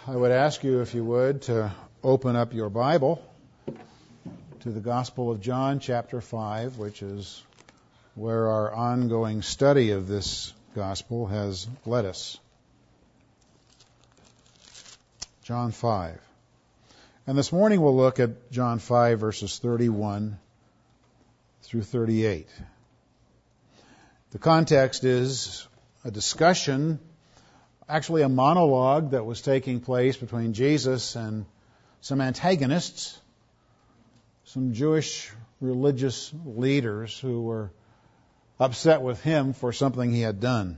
I would ask you, if you would, to open up your Bible to the Gospel of John, chapter 5, which is where our ongoing study of this Gospel has led us. John 5. And this morning we'll look at John 5, verses 31 through 38. The context is a discussion, actually a monologue that was taking place between Jesus and some antagonists, some Jewish religious leaders who were upset with him for something he had done.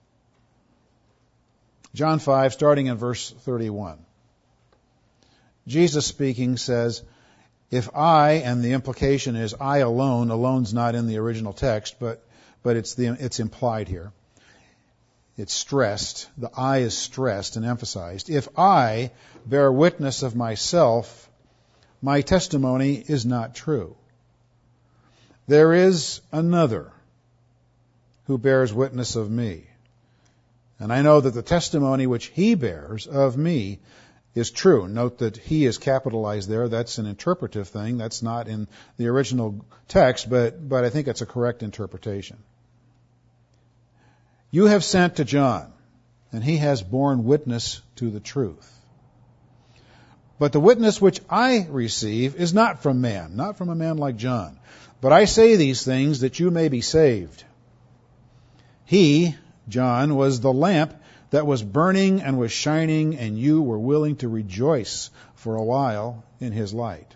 John 5, starting in verse 31. Jesus speaking says, if I, and the implication is I alone, alone's not in the original text, but it's implied here. It's stressed. The I is stressed and emphasized. If I bear witness of myself, my testimony is not true. There is another who bears witness of me. And I know that the testimony which he bears of me is true. Note that he is capitalized there. That's an interpretive thing. That's not in the original text, but I think it's a correct interpretation. You have sent to John, and he has borne witness to the truth. But the witness which I receive is not from man, not from a man like John. But I say these things that you may be saved. He, John, was the lamp that was burning and was shining, and you were willing to rejoice for a while in his light.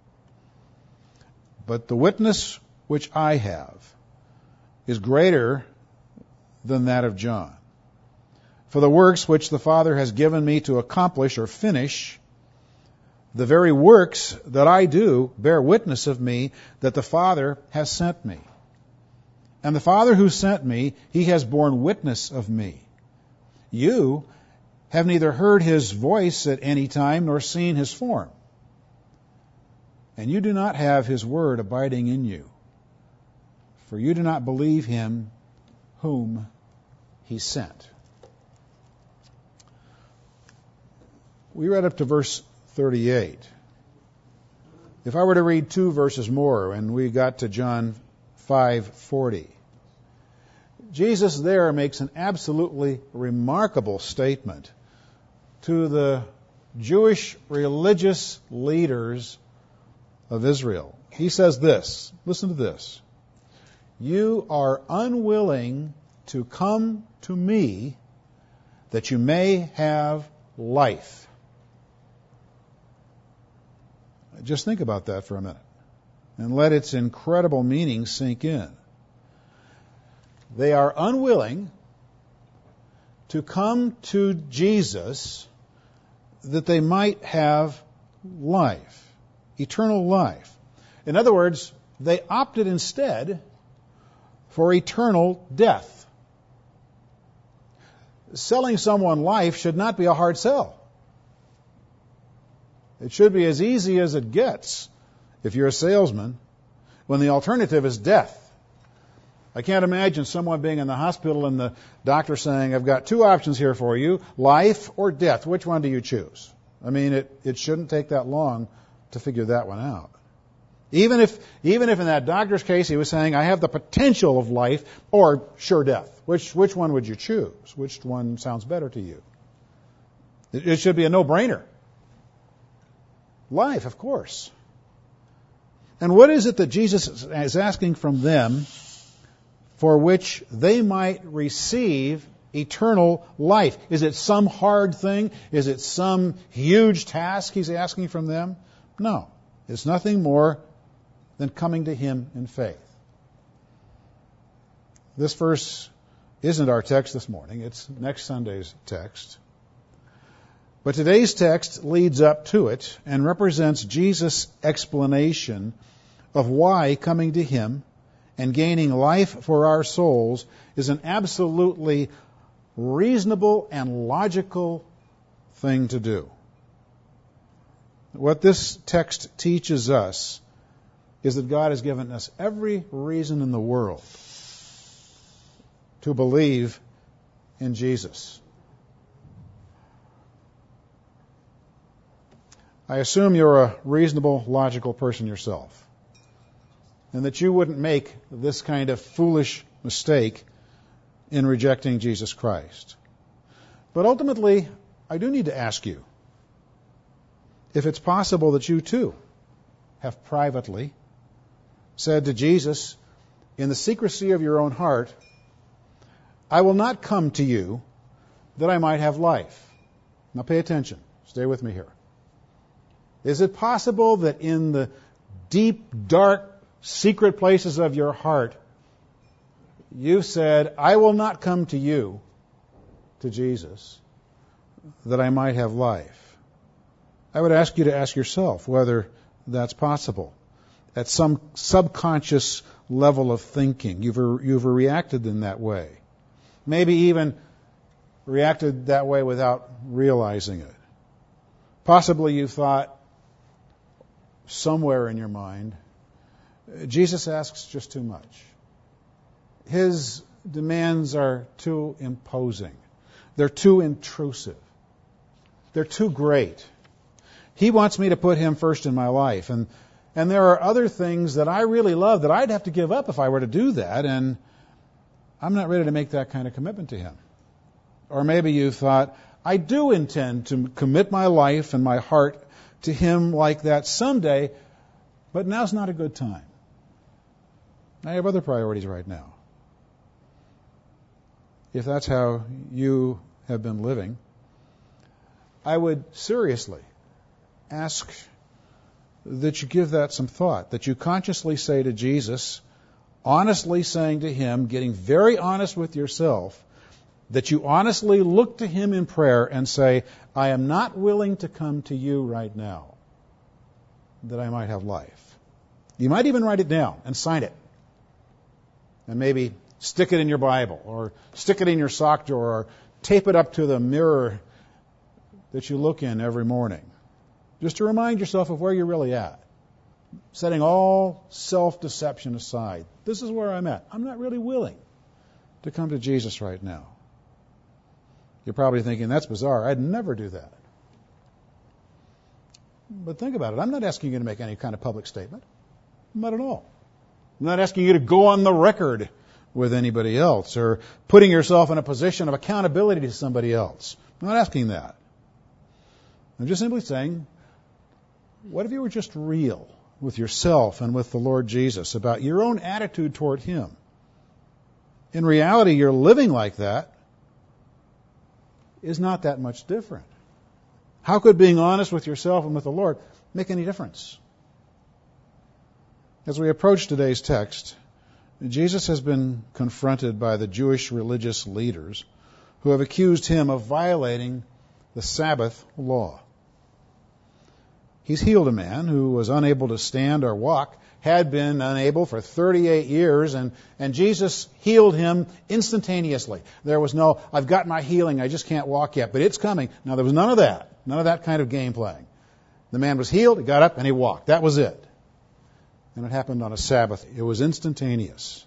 But the witness which I have is greater than that of John. For the works which the Father has given me to accomplish or finish, the very works that I do bear witness of me that the Father has sent me. And the Father who sent me, he has borne witness of me. You have neither heard his voice at any time nor seen his form. And you do not have his word abiding in you, for you do not believe him whom he sent. We read up to verse 38. If I were to read 2 verses more, and we got to John 5:40, Jesus there makes an absolutely remarkable statement to the Jewish religious leaders of Israel. He says this, listen to this. You are unwilling to come to me that you may have life. Just think about that for a minute and let its incredible meaning sink in. They are unwilling to come to Jesus that they might have life, eternal life. In other words, they opted instead for eternal death. Selling someone life should not be a hard sell. It should be as easy as it gets if you're a salesman, when the alternative is death. I can't imagine someone being in the hospital and the doctor saying, I've got 2 options here for you, life or death. Which one do you choose? I mean, it shouldn't take that long to figure that one out. Even if in that doctor's case he was saying, I have the potential of life or sure death. Which one would you choose? Which one sounds better to you? It should be a no-brainer. Life, of course. And what is it that Jesus is asking from them for which they might receive eternal life? Is it some hard thing? Is it some huge task he's asking from them? No. It's nothing more than coming to him in faith. This verse isn't our text this morning. It's next Sunday's text. But today's text leads up to it and represents Jesus' explanation of why coming to him and gaining life for our souls is an absolutely reasonable and logical thing to do. What this text teaches us is that God has given us every reason in the world to believe in Jesus. I assume you're a reasonable, logical person yourself, and that you wouldn't make this kind of foolish mistake in rejecting Jesus Christ. But ultimately, I do need to ask you if it's possible that you too have privately said to Jesus, in the secrecy of your own heart, I will not come to you that I might have life. Now pay attention. Stay with me here. Is it possible that in the deep, dark, secret places of your heart, you said, I will not come to you, to Jesus, that I might have life? I would ask you to ask yourself whether that's possible. At some subconscious level of thinking, you've reacted in that way. Maybe even reacted that way without realizing it. Possibly you thought somewhere in your mind, Jesus asks just too much. His demands are too imposing. They're too intrusive. They're too great. He wants me to put him first in my life. And there are other things that I really love that I'd have to give up if I were to do that, and I'm not ready to make that kind of commitment to him. Or maybe you thought, I do intend to commit my life and my heart to him like that someday, but now's not a good time. I have other priorities right now. If that's how you have been living, I would seriously ask that you give that some thought, that you consciously say to Jesus, honestly saying to him, getting very honest with yourself, that you honestly look to him in prayer and say, I am not willing to come to you right now that I might have life. You might even write it down and sign it. And maybe stick it in your Bible or stick it in your sock drawer or tape it up to the mirror that you look in every morning. Just to remind yourself of where you're really at. Setting all self-deception aside. This is where I'm at. I'm not really willing to come to Jesus right now. You're probably thinking, that's bizarre. I'd never do that. But think about it. I'm not asking you to make any kind of public statement. Not at all. I'm not asking you to go on the record with anybody else or putting yourself in a position of accountability to somebody else. I'm not asking that. I'm just simply saying, what if you were just real with yourself and with the Lord Jesus about your own attitude toward him? In reality, you're living like that is not that much different. How could being honest with yourself and with the Lord make any difference? As we approach today's text, Jesus has been confronted by the Jewish religious leaders who have accused him of violating the Sabbath law. He's healed a man who was unable to stand or walk, had been unable for 38 years, and Jesus healed him instantaneously. There was no, I've got my healing, I just can't walk yet, but it's coming. Now, there was none of that kind of game playing. The man was healed, he got up, and he walked. That was it. And it happened on a Sabbath. It was instantaneous.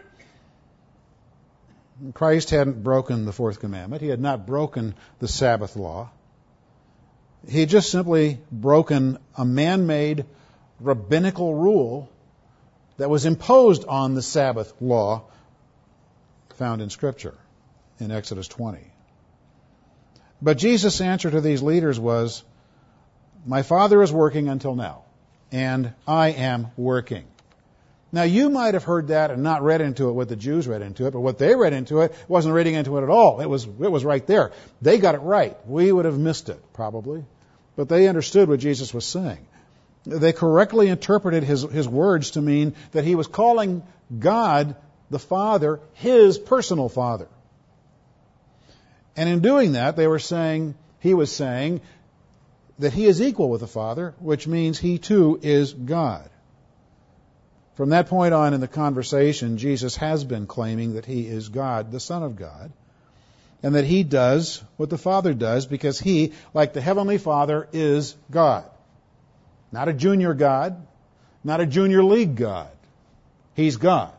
Christ hadn't broken the fourth commandment. He had not broken the Sabbath law. He had just simply broken a man-made rabbinical rule that was imposed on the Sabbath law found in Scripture in Exodus 20. But Jesus' answer to these leaders was, my Father is working until now, and I am working. Now, you might have heard that and not read into it what the Jews read into it, but what they read into it wasn't reading into it at all. It was right there. They got it right. We would have missed it, probably. But they understood what Jesus was saying. They correctly interpreted his words to mean that he was calling God, the Father, his personal Father. And in doing that, he was saying that he is equal with the Father, which means he too is God. From that point on in the conversation, Jesus has been claiming that he is God, the Son of God, and that he does what the Father does because he, like the Heavenly Father, is God. Not a junior God, not a junior league God. He's God.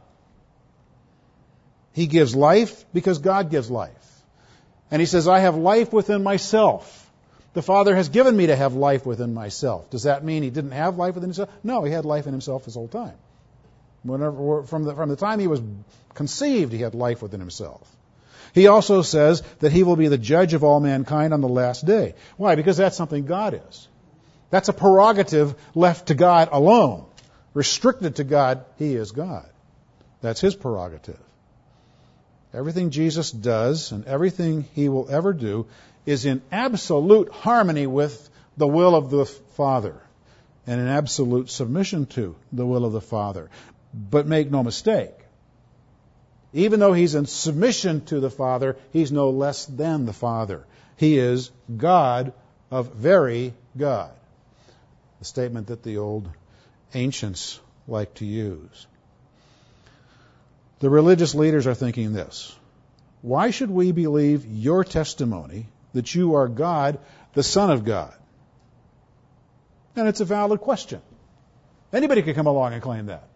He gives life because God gives life. And he says, I have life within myself the Father has given me to have life within myself. Does that mean he didn't have life within himself? No, he had life in himself this whole time. From the time he was conceived, he had life within himself. He also says that he will be the judge of all mankind on the last day. Why? Because that's something God is. That's a prerogative left to God alone. Restricted to God, he is God. That's his prerogative. Everything Jesus does and everything he will ever do is in absolute harmony with the will of the Father and in absolute submission to the will of the Father. But make no mistake, even though he's in submission to the Father, he's no less than the Father. He is God of very God. The statement that the old ancients like to use. The religious leaders are thinking this: why should we believe your testimony that you are God, the Son of God? And it's a valid question. Anybody could come along and claim that.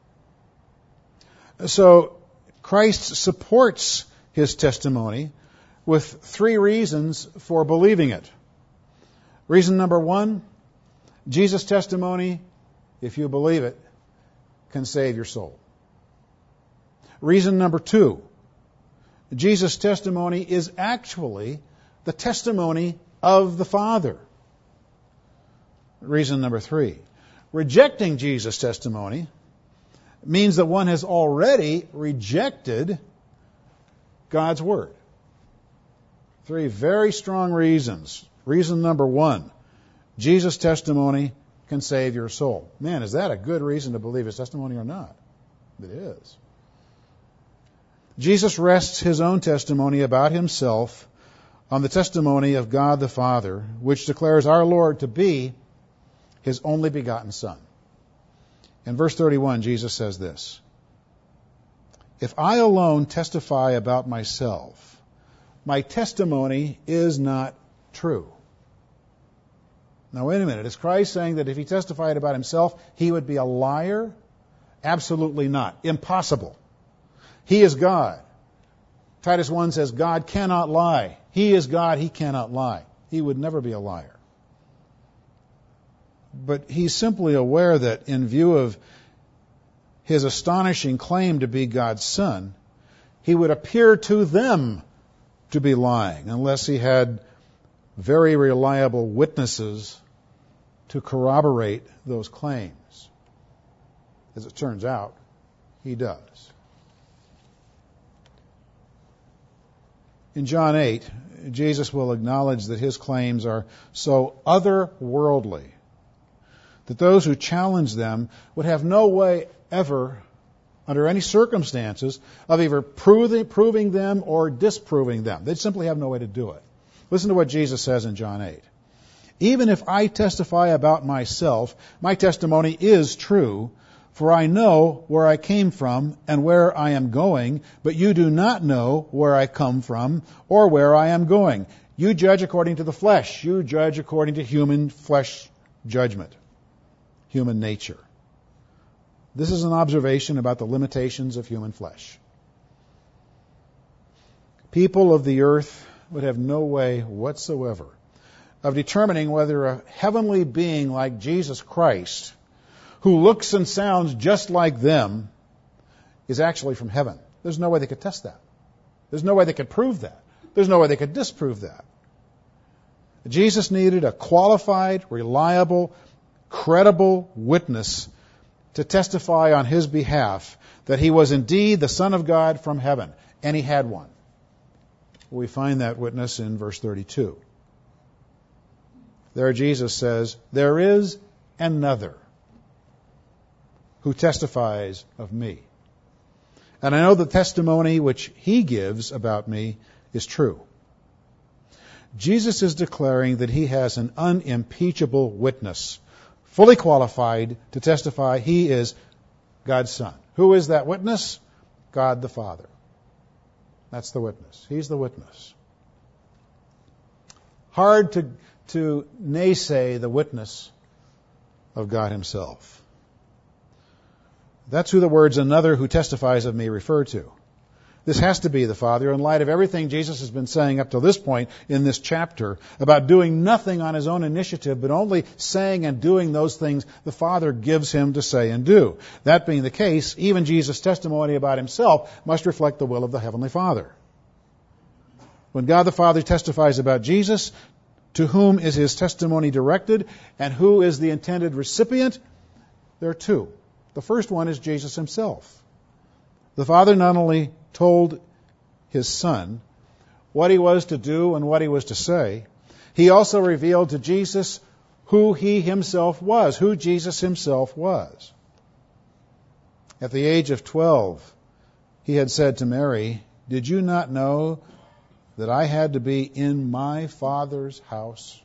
So Christ supports his testimony with three reasons for believing it. Reason number one, Jesus' testimony, if you believe it, can save your soul. Reason number two, Jesus' testimony is actually the testimony of the Father. Reason number three, rejecting Jesus' testimony means that one has already rejected God's Word. Three very strong reasons. Reason number one, Jesus' testimony can save your soul. Man, is that a good reason to believe his testimony or not? It is. Jesus rests his own testimony about himself on the testimony of God the Father, which declares our Lord to be his only begotten Son. In verse 31, Jesus says this: if I alone testify about myself, my testimony is not true. Now, wait a minute. Is Christ saying that if he testified about himself, he would be a liar? Absolutely not. Impossible. He is God. Titus 1 says God cannot lie. He is God. He cannot lie. He would never be a liar. But he's simply aware that in view of his astonishing claim to be God's Son, he would appear to them to be lying unless he had very reliable witnesses to corroborate those claims. As it turns out, he does. In John 8, Jesus will acknowledge that his claims are so otherworldly that those who challenge them would have no way ever, under any circumstances, of either proving them or disproving them. They'd simply have no way to do it. Listen to what Jesus says in John 8. Even if I testify about myself, my testimony is true, for I know where I came from and where I am going, but you do not know where I come from or where I am going. You judge according to the flesh. You judge according to human flesh judgment, human nature. This is an observation about the limitations of human flesh. People of the earth would have no way whatsoever of determining whether a heavenly being like Jesus Christ, who looks and sounds just like them, is actually from heaven. There's no way they could test that. There's no way they could prove that. There's no way they could disprove that. Jesus needed a qualified, reliable, credible witness to testify on his behalf that he was indeed the Son of God from heaven, and he had one. We find that witness in verse 32. There Jesus says, "There is another who testifies of me. And I know the testimony which he gives about me is true." Jesus is declaring that he has an unimpeachable witness, fully qualified to testify he is God's Son. Who is that witness? God the Father. That's the witness. He's the witness. Hard to naysay the witness of God himself. That's who the words "another who testifies of me" refer to. This has to be the Father in light of everything Jesus has been saying up to this point in this chapter about doing nothing on his own initiative, but only saying and doing those things the Father gives him to say and do. That being the case, even Jesus' testimony about himself must reflect the will of the Heavenly Father. When God the Father testifies about Jesus, to whom is his testimony directed and who is the intended recipient? There are two. The first one is Jesus himself. The Father not only told his Son what he was to do and what he was to say, he also revealed to Jesus who he himself was, who Jesus himself was. At the age of 12, he had said to Mary, "Did you not know that I had to be in my Father's house?"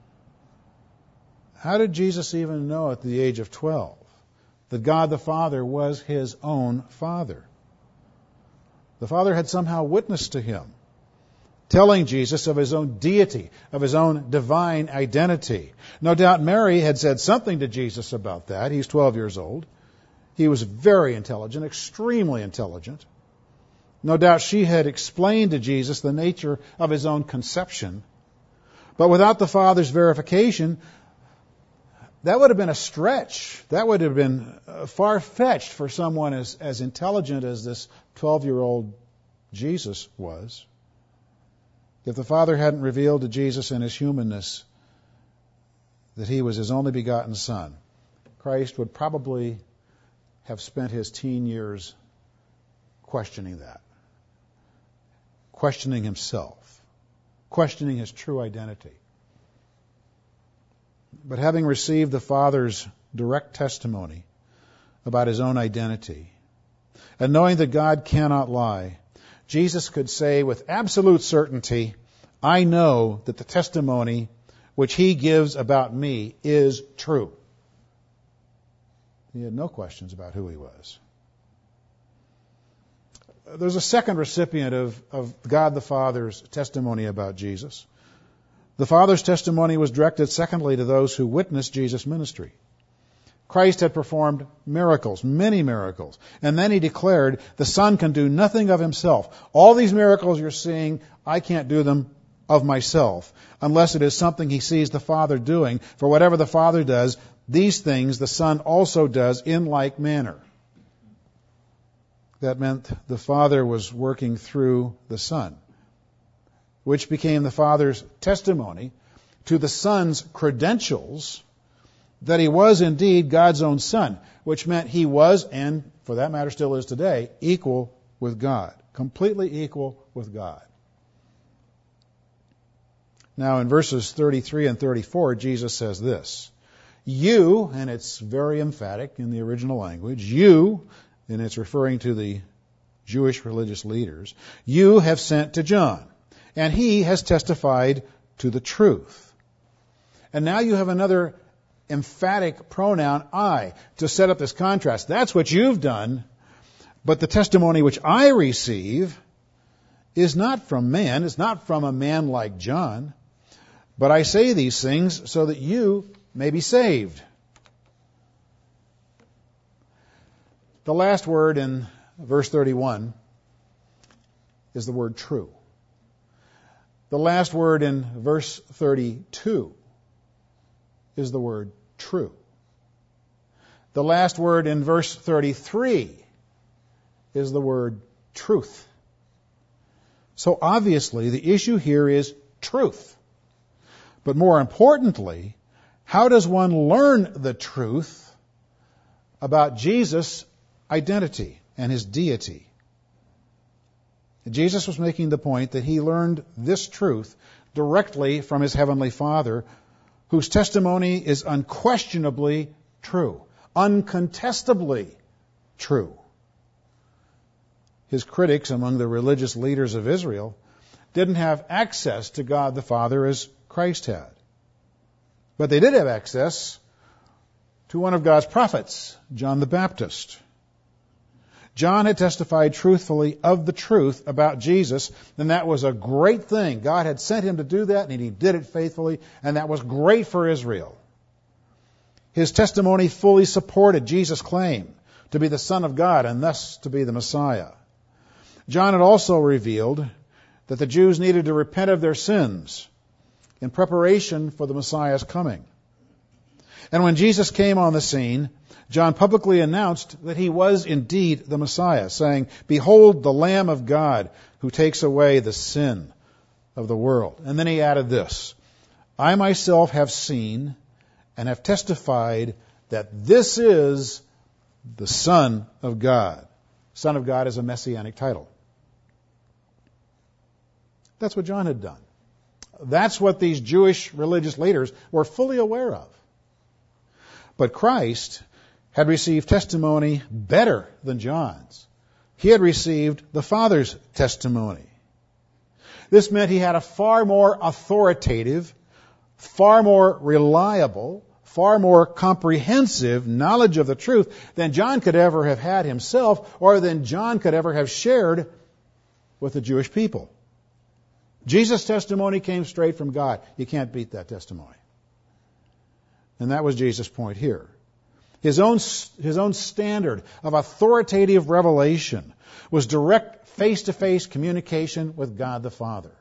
How did Jesus even know at the age of 12 that God the Father was his own Father? The Father had somehow witnessed to him, telling Jesus of his own deity, of his own divine identity. No doubt Mary had said something to Jesus about that. He's 12 years old. He was very intelligent, extremely intelligent. No doubt she had explained to Jesus the nature of his own conception. But without the Father's verification, that would have been a stretch. That would have been far-fetched for someone as intelligent as this 12-year-old Jesus was. If the Father hadn't revealed to Jesus in his humanness that he was his only begotten Son, Christ would probably have spent his teen years questioning that, questioning himself, questioning his true identity. But having received the Father's direct testimony about his own identity, and knowing that God cannot lie, Jesus could say with absolute certainty, "I know that the testimony which he gives about me is true." He had no questions about who he was. There's a second recipient of God the Father's testimony about Jesus. The Father's testimony was directed, secondly, to those who witnessed Jesus' ministry. Christ had performed miracles, many miracles, and then he declared, "The Son can do nothing of himself. All these miracles you're seeing, I can't do them of myself, unless it is something he sees the Father doing. For whatever the Father does, these things the Son also does in like manner." That meant the Father was working through the Son, which became the Father's testimony to the Son's credentials that he was indeed God's own Son, which meant he was, and for that matter still is today, equal with God, completely equal with God. Now in verses 33 and 34, Jesus says this, "You," and it's very emphatic in the original language, "you," and it's referring to the Jewish religious leaders, "you have sent to John, and he has testified to the truth." And now you have another emphatic pronoun, "I," to set up this contrast. That's what you've done, but the testimony which I receive is not from man, it's not from a man like John, but I say these things so that you may be saved. The last word in verse 31 is the word true. The last word in verse 32 is the word true. The last word in verse 33 is the word truth. So obviously the issue here is truth. But more importantly, how does one learn the truth about Jesus' identity and his deity? Jesus was making the point that he learned this truth directly from his heavenly Father, whose testimony is unquestionably true, uncontestably true. His critics among the religious leaders of Israel didn't have access to God the Father as Christ had. But they did have access to one of God's prophets, John the Baptist. John had testified truthfully of the truth about Jesus, and that was a great thing. God had sent him to do that, and he did it faithfully, and that was great for Israel. His testimony fully supported Jesus' claim to be the Son of God and thus to be the Messiah. John had also revealed that the Jews needed to repent of their sins in preparation for the Messiah's coming. And when Jesus came on the scene, John publicly announced that he was indeed the Messiah, saying, "Behold the Lamb of God who takes away the sin of the world." And then he added this, "I myself have seen and have testified that this is the Son of God." Son of God is a messianic title. That's what John had done. That's what these Jewish religious leaders were fully aware of. But Christ had received testimony better than John's. He had received the Father's testimony. This meant he had a far more authoritative, far more reliable, far more comprehensive knowledge of the truth than John could ever have had himself, or than John could ever have shared with the Jewish people. Jesus' testimony came straight from God. You can't beat that testimony. And that was Jesus' point here. His own standard of authoritative revelation was direct face-to-face communication with God the Father.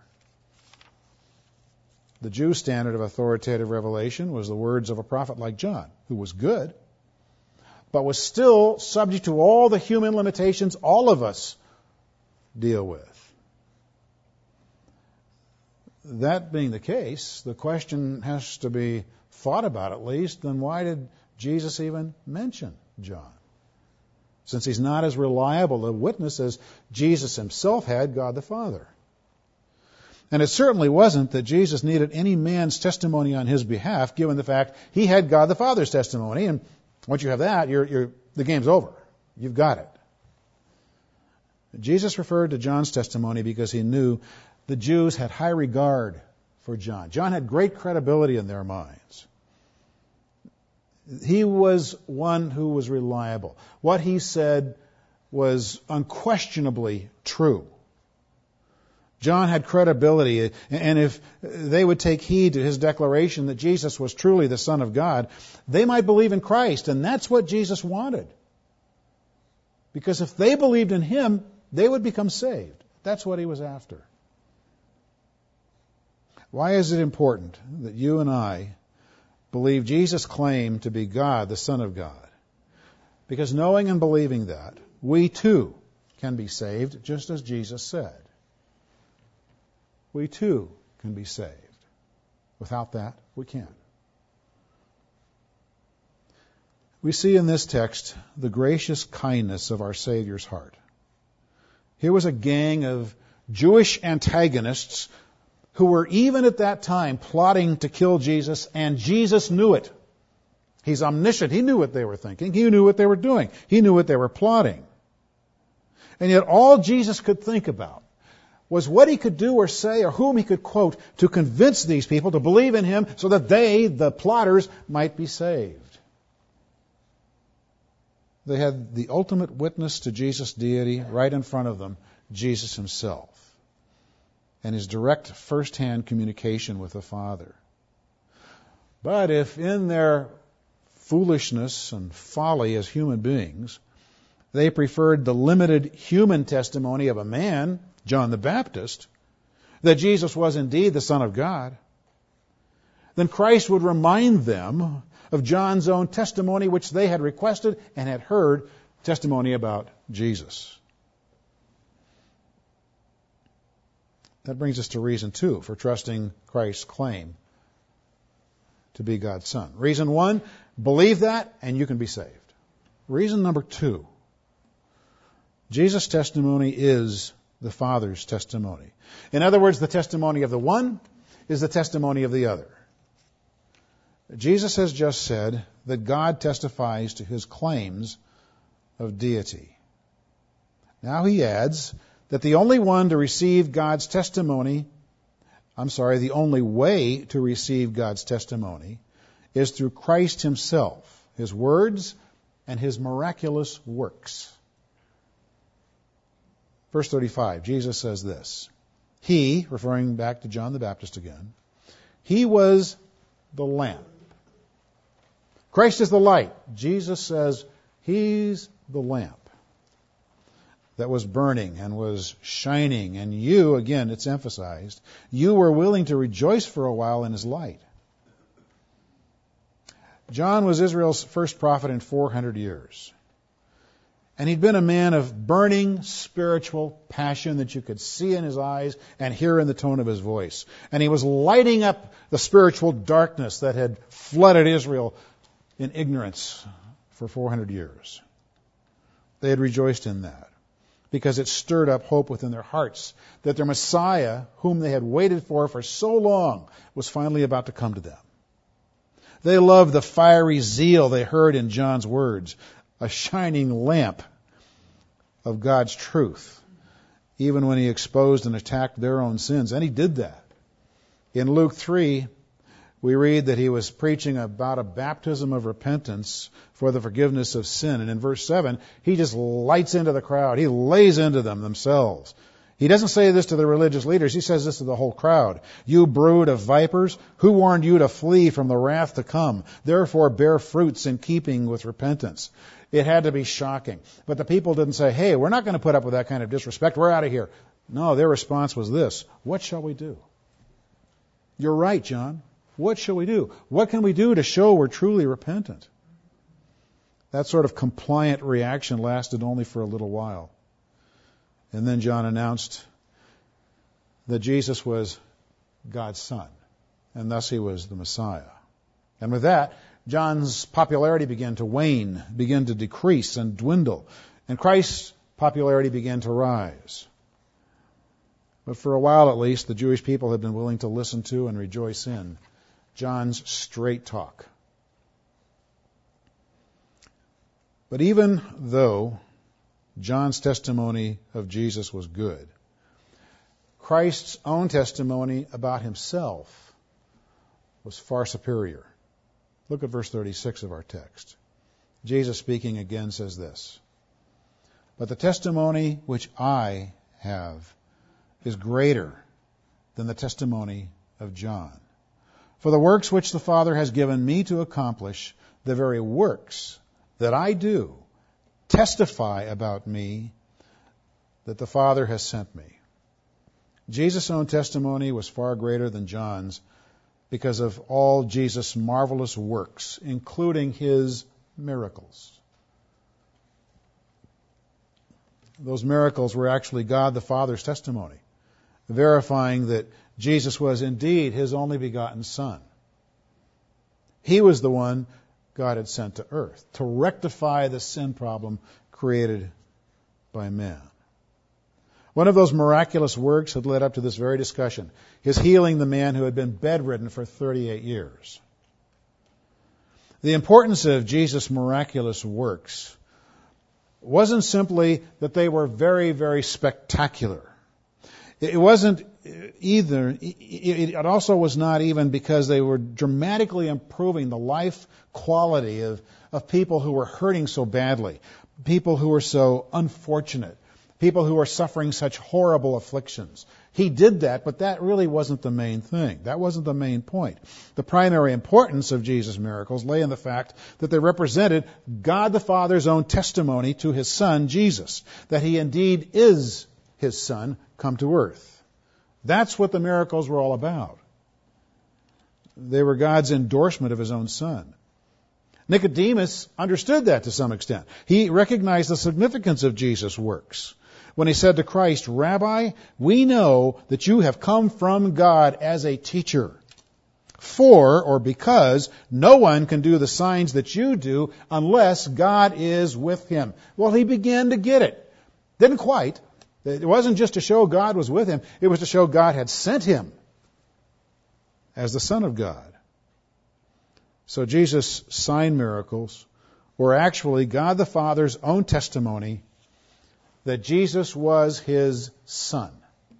The Jews' standard of authoritative revelation was the words of a prophet like John, who was good, but was still subject to all the human limitations all of us deal with. That being the case, the question has to be thought about at least, then why did Jesus even mention John? Since he's not as reliable a witness as Jesus himself had God the Father. And it certainly wasn't that Jesus needed any man's testimony on his behalf, given the fact he had God the Father's testimony, and once you have that, the game's over. You've got it. Jesus referred to John's testimony because he knew the Jews had high regard for John. John had great credibility in their minds. He was one who was reliable. What he said was unquestionably true. John had credibility, and if they would take heed to his declaration that Jesus was truly the Son of God, they might believe in Christ, and that's what Jesus wanted. Because if they believed in him, they would become saved. That's what he was after. Why is it important that you and I believe Jesus' claim to be God, the Son of God? Because knowing and believing that, we too can be saved, just as Jesus said. We too can be saved. Without that, we can't. We see in this text the gracious kindness of our Savior's heart. Here was a gang of Jewish antagonists who were even at that time plotting to kill Jesus, and Jesus knew it. He's omniscient. He knew what they were thinking. He knew what they were doing. He knew what they were plotting. And yet all Jesus could think about was what he could do or say or whom he could quote to convince these people to believe in him so that they, the plotters, might be saved. They had the ultimate witness to Jesus' deity right in front of them, Jesus himself, and his direct first-hand communication with the Father. But if in their foolishness and folly as human beings, they preferred the limited human testimony of a man, John the Baptist, that Jesus was indeed the Son of God, then Christ would remind them of John's own testimony, which they had requested and had heard, testimony about Jesus. That brings us to reason 2 for trusting Christ's claim to be God's Son. Reason 1, believe that and you can be saved. Reason number 2, Jesus' testimony is the Father's testimony. In other words, the testimony of the one is the testimony of the other. Jesus has just said that God testifies to his claims of deity. Now he adds that the only one to receive God's testimony, the only way to receive God's testimony is through Christ himself, his words and his miraculous works. Verse 35, Jesus says this. He, referring back to John the Baptist again, he was the lamp. Christ is the light. Jesus says he's the lamp. that was burning and was shining, and you, again, it's emphasized, you were willing to rejoice for a while in his light. John was Israel's first prophet in 400 years. And he'd been a man of burning spiritual passion that you could see in his eyes and hear in the tone of his voice. And he was lighting up the spiritual darkness that had flooded Israel in ignorance for 400 years. They had rejoiced in that because it stirred up hope within their hearts that their Messiah, whom they had waited for so long, was finally about to come to them. They loved the fiery zeal they heard in John's words, a shining lamp of God's truth, even when he exposed and attacked their own sins. And he did that. In Luke 3, we read that he was preaching about a baptism of repentance for the forgiveness of sin. And in verse 7, he just lights into the crowd. He lays into them themselves. He doesn't say this to the religious leaders. He says this to the whole crowd. You brood of vipers, who warned you to flee from the wrath to come? Therefore bear fruits in keeping with repentance. It had to be shocking. But the people didn't say, hey, we're not going to put up with that kind of disrespect. We're out of here. No, their response was this. What shall we do? You're right, John. What shall we do? What can we do to show we're truly repentant? That sort of compliant reaction lasted only for a little while. And then John announced that Jesus was God's Son, and thus he was the Messiah. And with that, John's popularity began to wane, began to decrease and dwindle, and Christ's popularity began to rise. But for a while at least, the Jewish people had been willing to listen to and rejoice in John's straight talk. But even though John's testimony of Jesus was good, Christ's own testimony about himself was far superior. Look at verse 36 of our text. Jesus speaking again says this, but the testimony which I have is greater than the testimony of John. For the works which the Father has given me to accomplish, the very works that I do, testify about me that the Father has sent me. Jesus' own testimony was far greater than John's because of all Jesus' marvelous works, including his miracles. Those miracles were actually God the Father's testimony, verifying that Jesus was indeed his only begotten Son. He was the one God had sent to earth to rectify the sin problem created by man. One of those miraculous works had led up to this very discussion, his healing the man who had been bedridden for 38 years. The importance of Jesus' miraculous works wasn't simply that they were very, very spectacular. It wasn't either, it also was not even because they were dramatically improving the life quality of people who were hurting so badly, people who were so unfortunate, people who were suffering such horrible afflictions. He did that, but that really wasn't the main thing. That wasn't the main point. The primary importance of Jesus' miracles lay in the fact that they represented God the Father's own testimony to his Son, Jesus, that he indeed is his Son come to earth. That's what the miracles were all about. They were God's endorsement of his own Son. Nicodemus understood that to some extent. He recognized the significance of Jesus' works when he said to Christ, Rabbi, we know that you have come from God as a teacher. For, or because, no one can do the signs that you do unless God is with him. Well, he began to get it. Didn't quite. It wasn't just to show God was with him. It was to show God had sent him as the Son of God. So Jesus' sign miracles were actually God the Father's own testimony that Jesus was his Son.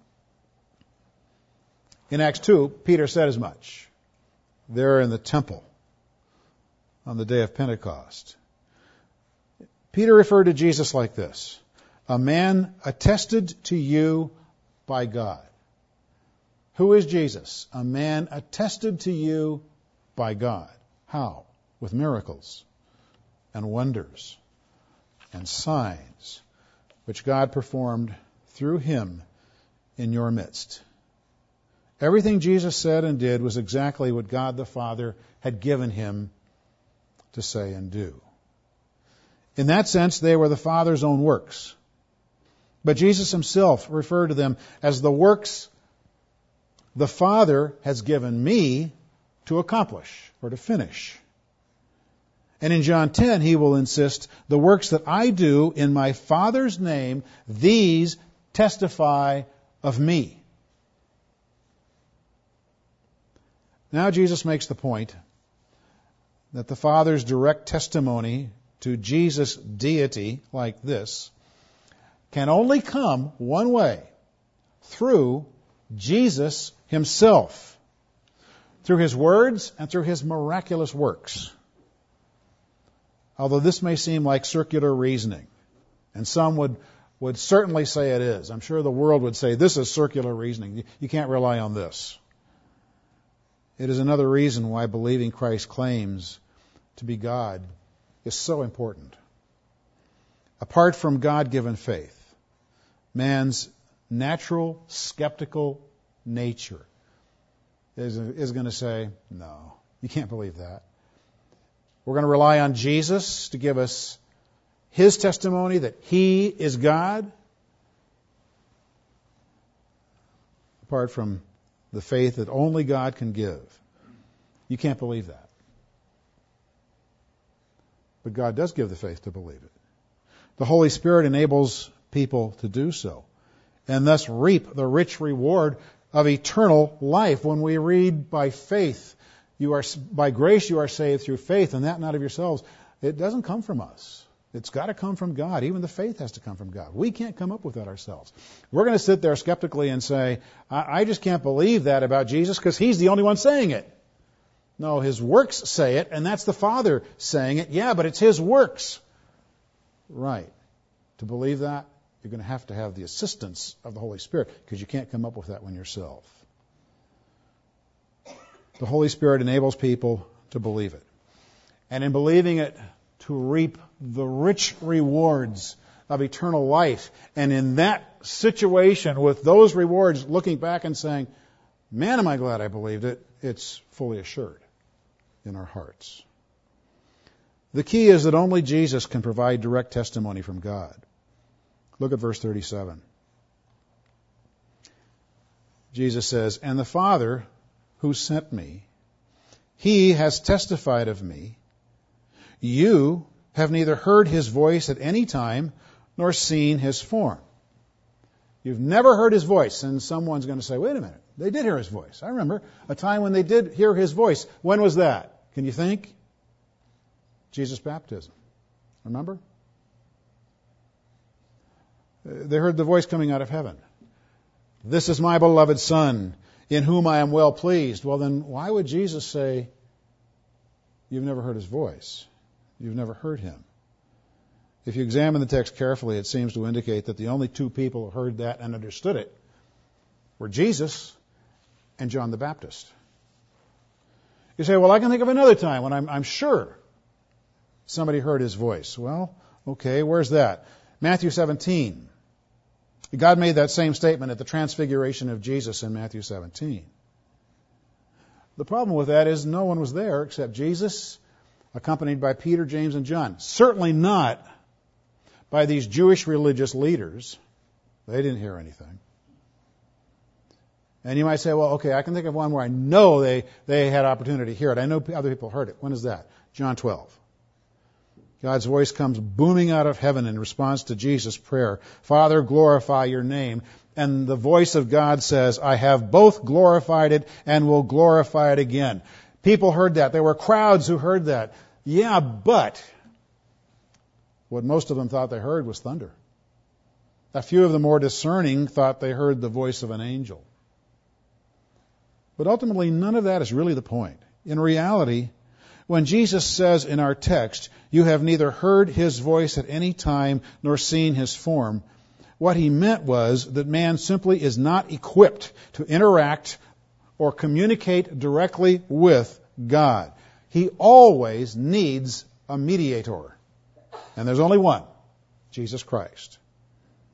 In Acts 2, Peter said as much there in the temple on the day of Pentecost. Peter referred to Jesus like this, a man attested to you by God. Who is Jesus? A man attested to you by God. How? With miracles and wonders and signs, which God performed through him in your midst. Everything Jesus said and did was exactly what God the Father had given him to say and do. In that sense, they were the Father's own works. But Jesus himself referred to them as the works the Father has given me to accomplish or to finish. And in John 10, he will insist, the works that I do in my Father's name, these testify of me. Now Jesus makes the point that the Father's direct testimony to Jesus' deity, like this, can only come one way, through Jesus himself, through his words and through his miraculous works. Although this may seem like circular reasoning, and some would certainly say it is. I'm sure the world would say this is circular reasoning. You can't rely on this. It is another reason why believing Christ's claims to be God is so important. Apart from God-given faith, man's natural skeptical nature is going to say, no, you can't believe that. We're going to rely on Jesus to give us his testimony that he is God. Apart from the faith that only God can give, you can't believe that. But God does give the faith to believe it. The Holy Spirit enables people to do so, and thus reap the rich reward of eternal life. When we read by faith, by grace you are saved through faith, and that not of yourselves, it doesn't come from us. It's got to come from God. Even the faith has to come from God. We can't come up with that ourselves. We're going to sit there skeptically and say, I just can't believe that about Jesus because he's the only one saying it. No, his works say it, and that's the Father saying it. Yeah, but it's his works. Right. To believe that, you're going to have the assistance of the Holy Spirit because you can't come up with that one yourself. The Holy Spirit enables people to believe it. And in believing it, to reap the rich rewards of eternal life. And in that situation, with those rewards, looking back and saying, man, am I glad I believed it, it's fully assured in our hearts. The key is that only Jesus can provide direct testimony from God. Look at verse 37. Jesus says, and the Father who sent me, he has testified of me. You have neither heard his voice at any time nor seen his form. You've never heard his voice, and someone's going to say, wait a minute, they did hear his voice. I remember a time when they did hear his voice. When was that? Can you think? Jesus' baptism. Remember? They heard the voice coming out of heaven. This is my beloved Son, in whom I am well pleased. Well, then why would Jesus say, you've never heard his voice? You've never heard him. If you examine the text carefully, it seems to indicate that the only two people who heard that and understood it were Jesus and John the Baptist. You say, well, I can think of another time when I'm sure somebody heard his voice. Well, okay, where's that? Matthew 17. God made that same statement at the transfiguration of Jesus in Matthew 17. The problem with that is no one was there except Jesus, accompanied by Peter, James, and John. Certainly not by these Jewish religious leaders. They didn't hear anything. And you might say, well, okay, I can think of one where I know they had opportunity to hear it. I know other people heard it. When is that? John 12. God's voice comes booming out of heaven in response to Jesus' prayer. Father, glorify your name. And the voice of God says, I have both glorified it and will glorify it again. People heard that. There were crowds who heard that. Yeah, but what most of them thought they heard was thunder. A few of the more discerning thought they heard the voice of an angel. But ultimately, none of that is really the point. In reality, when Jesus says in our text, you have neither heard his voice at any time nor seen his form, what he meant was that man simply is not equipped to interact or communicate directly with God. He always needs a mediator. And there's only one, Jesus Christ.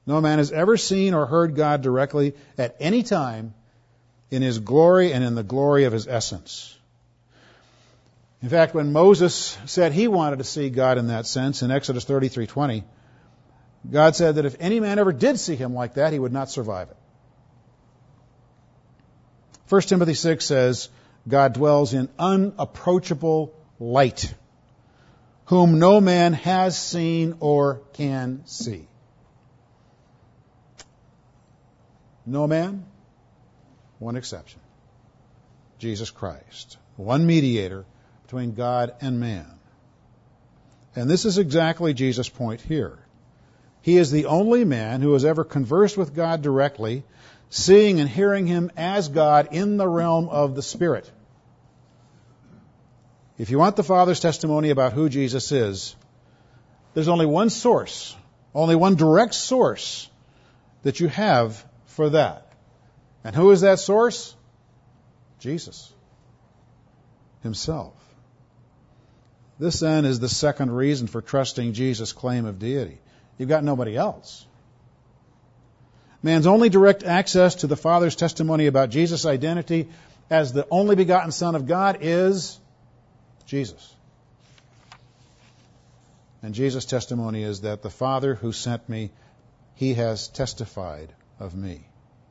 No man has ever seen or heard God directly at any time in His glory and in the glory of His essence. In fact, when Moses said he wanted to see God in that sense, in Exodus 33:20, God said that if any man ever did see Him like that, he would not survive it. 1 Timothy 6 says, God dwells in unapproachable light, whom no man has seen or can see. No man, one exception. Jesus Christ, one mediator between God and man. And this is exactly Jesus' point here. He is the only man who has ever conversed with God directly, seeing and hearing Him as God in the realm of the Spirit. If you want the Father's testimony about who Jesus is, there's only one source, only one direct source that you have for that. And who is that source? Jesus Himself. This then is the second reason for trusting Jesus' claim of deity. You've got nobody else. Man's only direct access to the Father's testimony about Jesus' identity as the only begotten Son of God is Jesus. And Jesus' testimony is that the Father who sent me, He has testified of me.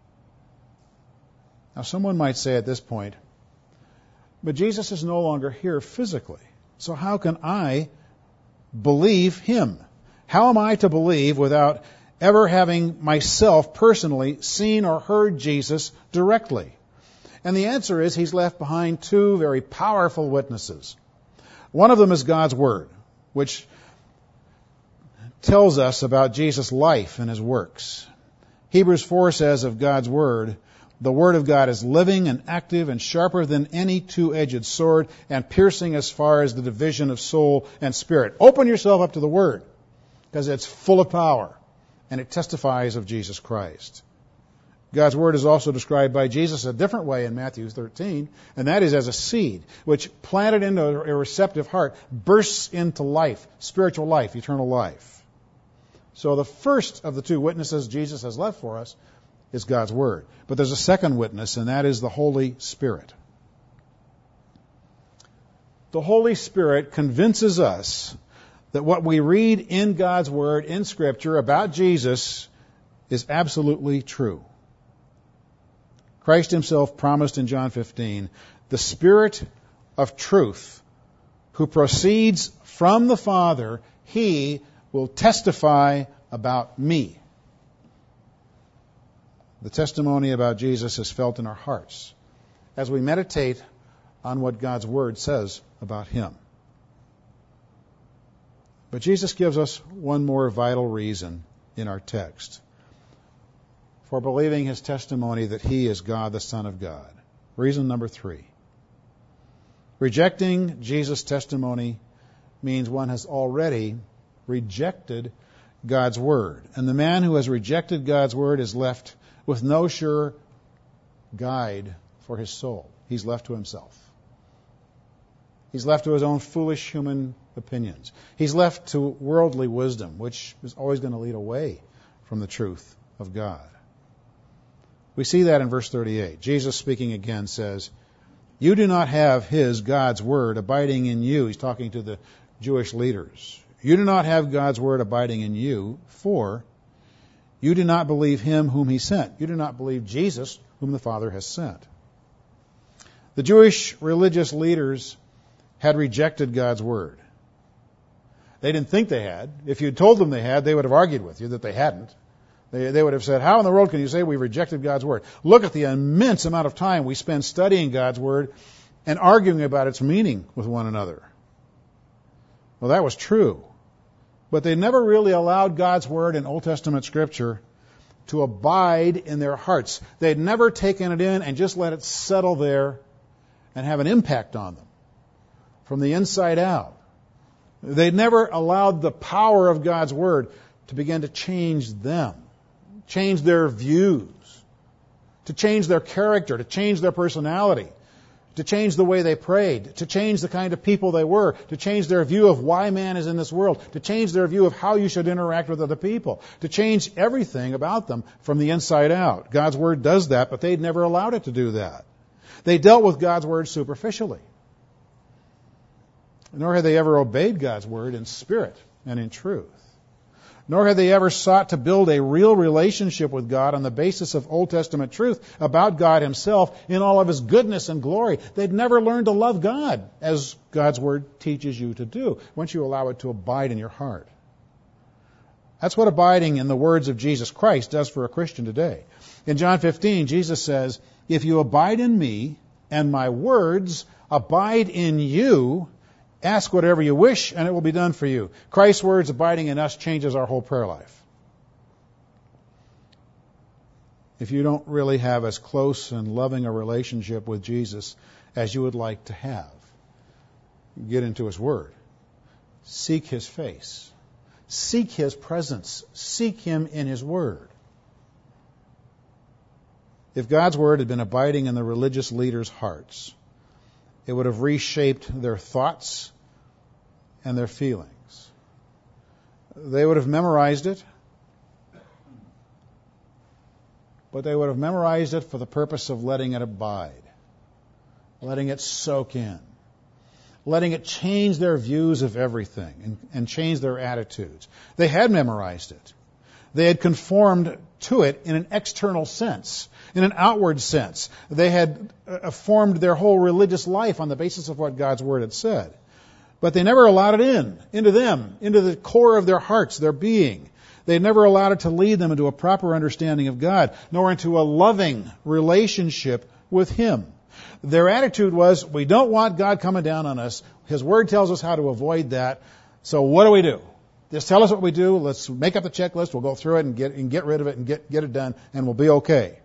Now, someone might say at this point, but Jesus is no longer here physically. So how can I believe Him? How am I to believe without ever having myself personally seen or heard Jesus directly? And the answer is He's left behind two very powerful witnesses. One of them is God's Word, which tells us about Jesus' life and His works. Hebrews 4 says of God's Word, the Word of God is living and active and sharper than any two-edged sword and piercing as far as the division of soul and spirit. Open yourself up to the Word because it's full of power and it testifies of Jesus Christ. God's Word is also described by Jesus a different way in Matthew 13, and that is as a seed, which planted into a receptive heart bursts into life, spiritual life, eternal life. So the first of the two witnesses Jesus has left for us is God's Word. But there's a second witness, and that is the Holy Spirit. The Holy Spirit convinces us that what we read in God's Word, in Scripture, about Jesus is absolutely true. Christ Himself promised in John 15, the Spirit of truth, who proceeds from the Father, He will testify about me. The testimony about Jesus is felt in our hearts as we meditate on what God's Word says about Him. But Jesus gives us one more vital reason in our text for believing His testimony that He is God, the Son of God. Reason number 3. Rejecting Jesus' testimony means one has already rejected God's Word. And the man who has rejected God's Word is left with no sure guide for his soul. He's left to himself. He's left to his own foolish human opinions. He's left to worldly wisdom, which is always going to lead away from the truth of God. We see that in verse 38. Jesus speaking again says, you do not have His, God's Word, abiding in you. He's talking to the Jewish leaders. You do not have God's Word abiding in you, for you do not believe Him whom He sent. You do not believe Jesus whom the Father has sent. The Jewish religious leaders had rejected God's Word. They didn't think they had. If you'd told them they had, they would have argued with you that they hadn't. They would have said, how in the world can you say we rejected God's Word? Look at the immense amount of time we spend studying God's Word and arguing about its meaning with one another. Well, that was true. But they never really allowed God's Word in Old Testament Scripture to abide in their hearts. They'd never taken it in and just let it settle there and have an impact on them from the inside out. They'd never allowed the power of God's Word to begin to change them, change their views, to change their character, to change their personality, to change the way they prayed, to change the kind of people they were, to change their view of why man is in this world, to change their view of how you should interact with other people, to change everything about them from the inside out. God's Word does that, but they'd never allowed it to do that. They dealt with God's Word superficially. Nor had they ever obeyed God's Word in spirit and in truth. Nor had they ever sought to build a real relationship with God on the basis of Old Testament truth about God Himself in all of His goodness and glory. They'd never learned to love God as God's Word teaches you to do once you allow it to abide in your heart. That's what abiding in the words of Jesus Christ does for a Christian today. In John 15, Jesus says, "If you abide in me and my words abide in you, ask whatever you wish, and it will be done for you." Christ's words abiding in us changes our whole prayer life. If you don't really have as close and loving a relationship with Jesus as you would like to have, get into His Word. Seek His face. Seek His presence. Seek Him in His Word. If God's Word had been abiding in the religious leaders' hearts, it would have reshaped their thoughts and their feelings. They would have memorized it, but they would have memorized it for the purpose of letting it abide, letting it soak in, letting it change their views of everything and change their attitudes. They had memorized it. They had conformed to it in an external sense, in an outward sense. They had formed their whole religious life on the basis of what God's Word had said. But they never allowed it into them, into the core of their hearts, their being. They never allowed it to lead them into a proper understanding of God, nor into a loving relationship with Him. Their attitude was, we don't want God coming down on us. His Word tells us how to avoid that. So what do we do? Just tell us what we do. Let's make up the checklist. We'll go through it and get rid of it and get it done, and we'll be okay.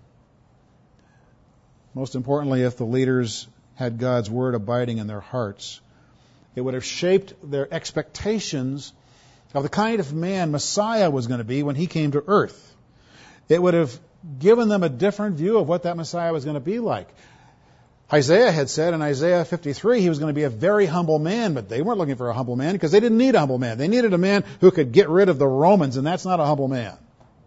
Most importantly, if the leaders had God's Word abiding in their hearts, it would have shaped their expectations of the kind of man Messiah was going to be when He came to earth. It would have given them a different view of what that Messiah was going to be like. Isaiah had said in Isaiah 53 he was going to be a very humble man, but they weren't looking for a humble man because they didn't need a humble man. They needed a man who could get rid of the Romans, and that's not a humble man.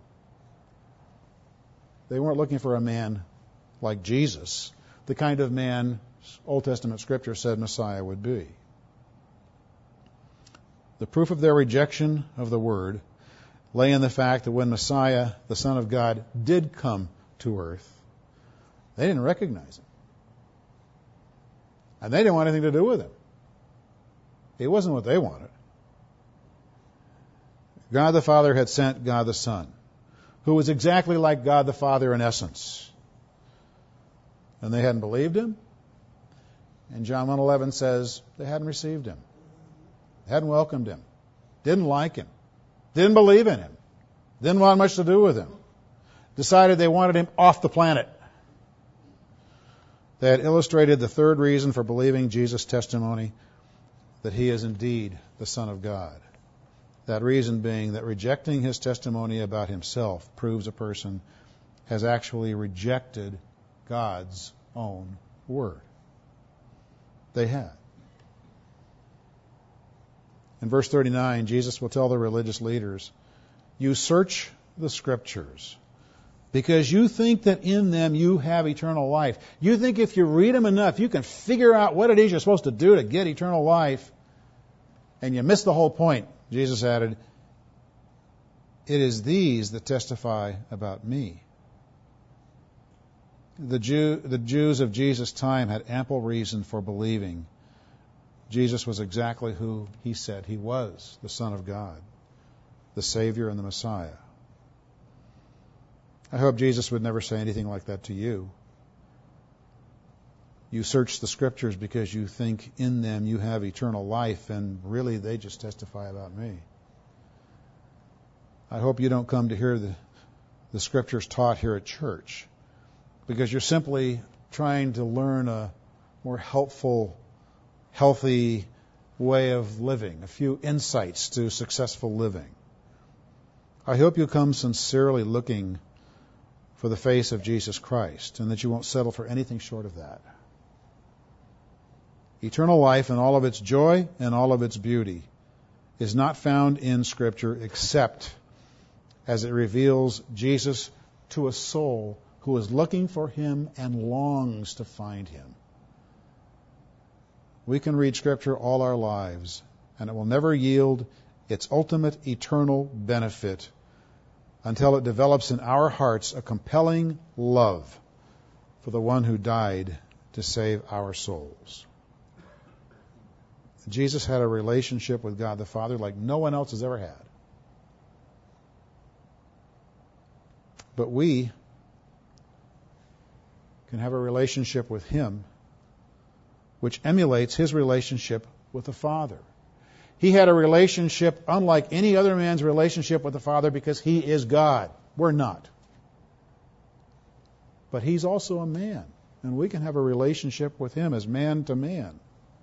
They weren't looking for a man like Jesus, the kind of man Old Testament Scripture said Messiah would be. The proof of their rejection of the Word lay in the fact that when Messiah, the Son of God, did come to earth, they didn't recognize Him. And they didn't want anything to do with Him. It wasn't what they wanted. God the Father had sent God the Son, who was exactly like God the Father in essence. And they hadn't believed Him. And John 1:11 says they hadn't received Him, hadn't welcomed Him, didn't like Him, didn't believe in Him, didn't want much to do with Him, decided they wanted Him off the planet. They had illustrated the third reason for believing Jesus' testimony that He is indeed the Son of God. That reason being that rejecting His testimony about Himself proves a person has actually rejected God's own Word. They had. In verse 39, Jesus will tell the religious leaders, "You search the Scriptures because you think that in them you have eternal life. You think if you read them enough, you can figure out what it is you're supposed to do to get eternal life, and you miss the whole point." Jesus added, "It is these that testify about me." The Jews of Jesus' time had ample reason for believing Jesus was exactly who He said He was, the Son of God, the Savior and the Messiah. I hope Jesus would never say anything like that to you. You search the Scriptures because you think in them you have eternal life, and really they just testify about me. I hope you don't come to hear the Scriptures taught here at church because you're simply trying to learn a more helpful, healthy way of living, a few insights to successful living. I hope you come sincerely looking for the face of Jesus Christ, and that you won't settle for anything short of that. Eternal life and all of its joy and all of its beauty is not found in Scripture except as it reveals Jesus to a soul who is looking for him and longs to find him. We can read Scripture all our lives, and it will never yield its ultimate eternal benefit until it develops in our hearts a compelling love for the one who died to save our souls. Jesus had a relationship with God the Father like no one else has ever had. But we can have a relationship with him which emulates his relationship with the Father. He had a relationship unlike any other man's relationship with the Father because he is God. We're not. But he's also a man, and we can have a relationship with him as man to man.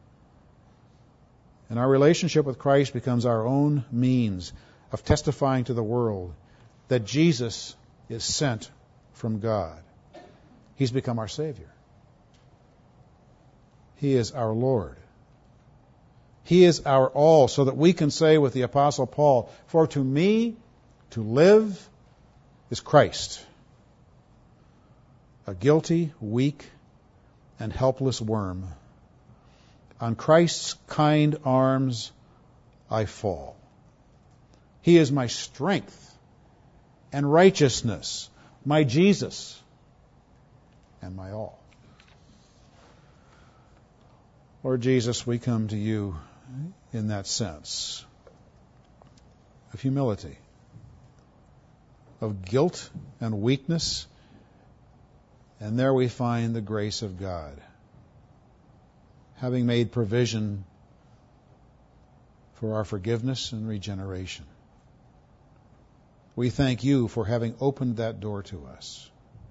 And our relationship with Christ becomes our own means of testifying to the world that Jesus is sent from God. He's become our Savior. He is our Lord. He is our all, so that we can say with the Apostle Paul, "For to me to live is Christ." A guilty, weak, and helpless worm. On Christ's kind arms I fall. He is my strength and righteousness, my Jesus, and my all. Lord Jesus, we come to you in that sense of humility, of guilt and weakness, and there we find the grace of God, having made provision for our forgiveness and regeneration. We thank you for having opened that door to us.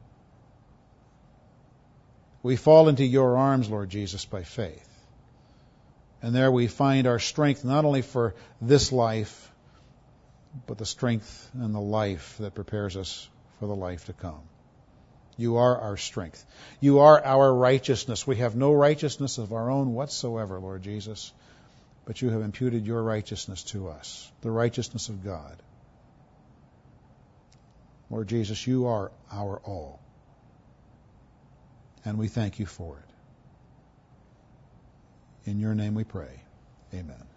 We fall into your arms, Lord Jesus, by faith. And there we find our strength not only for this life, but the strength and the life that prepares us for the life to come. You are our strength. You are our righteousness. We have no righteousness of our own whatsoever, Lord Jesus, but you have imputed your righteousness to us, the righteousness of God. Lord Jesus, you are our all, and we thank you for it. In your name we pray. Amen.